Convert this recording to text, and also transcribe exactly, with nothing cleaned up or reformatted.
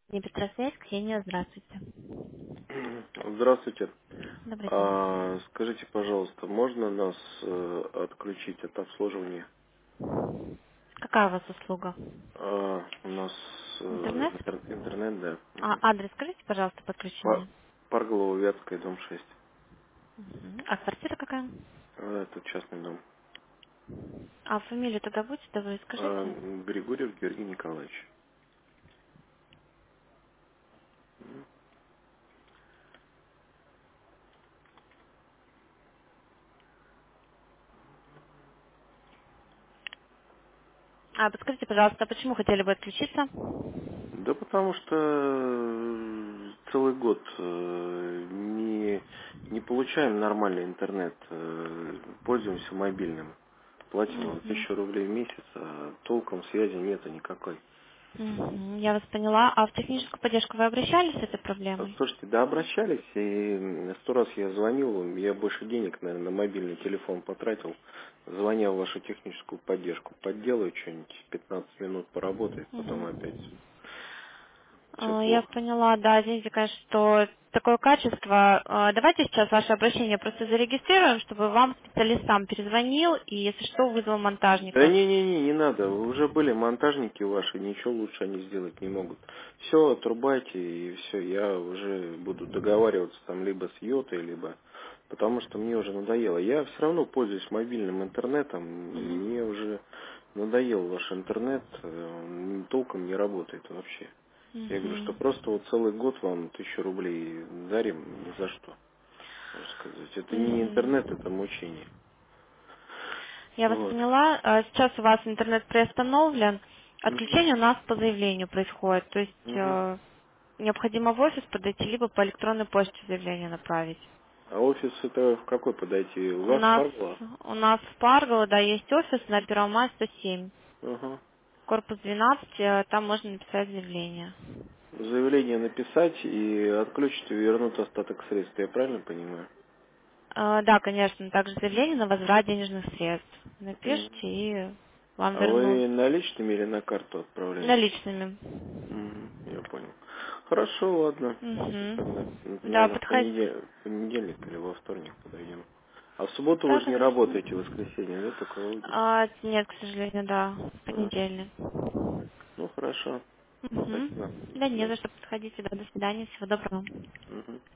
Небестросвязь, Ксения, здравствуйте. Здравствуйте. Добрый день. А, скажите, пожалуйста, можно нас э, отключить от обслуживания? Какая у вас услуга? А, у нас э, Интернет? интер- интернет, да. А Мгм. адрес скажите, пожалуйста, Пар- подключения. Парголова, Вятская, дом шесть. Мгм. А квартира какая? А, это частный дом. А фамилию тогда будете, да вы А, скажите? Григорьев Георгий Николаевич. А, подскажите, пожалуйста, а почему хотели бы отключиться? Да потому что э, целый год э, не, не получаем нормальный интернет, э, пользуемся мобильным. Платим Мгм. тысячу рублей в месяц, а толком связи нету никакой. Мгм. Я вас поняла. А в техническую поддержку вы обращались с этой А, проблемой? Слушайте, да обращались, и сто раз я звонил, я больше денег, наверное, на мобильный телефон потратил, звоня в вашу техническую поддержку. Подделаю что-нибудь, пятнадцать минут поработает, потом опять Мгм. все А, Я плохо. поняла, да, извините, конечно, что такое качество. А, Давайте сейчас ваше обращение просто зарегистрируем, чтобы вам специалист сам перезвонил и, если что, вызвал Да монтажников. не-не-не, не надо. Уже были монтажники ваши, ничего лучше они сделать не могут. Все, отрубайте и все, я уже буду договариваться там либо с Йотой, либо... Потому что мне уже надоело. Я все равно пользуюсь мобильным интернетом, Мгм. мне уже надоел ваш интернет, э, он толком не работает вообще. Я говорю, что Мгм. просто вот целый год вам тысячу рублей дарим ни за что, можно сказать. Это не интернет, Мгм. это мучение. Я вас Вот. поняла. А, Сейчас у вас интернет приостановлен. Мгм. Отключение у нас по заявлению происходит. То есть Мгм. э, необходимо в офис подойти, либо по электронной почте заявление направить. А офис это в какой подойти? У У вас нас Паргла? у нас в Паргово, да, есть офис на Первомай сто семь. Ага. Корпус двенадцать, э, там можно написать заявление. Заявление написать и отключить и вернуть остаток средств, я правильно понимаю? Э, Да, конечно, также заявление на возврат денежных средств. Мгм. Напишите и вам А вернут вы наличными или на карту отправляете? наличными. Мгм, я понял. Хорошо, ладно. Тогда, Угу. ну, Да, наверное, в подходите. понедельник, в понедельник или во вторник подойдем. А в субботу вы Да, же не конечно. работаете, в воскресенье, да, только Аudi? А, нет, к сожалению, да, в Ага. понедельник. Ну, хорошо. Угу. Спасибо. До Да не свидания. за что, подходите, да, до свидания, всего доброго. Мгм.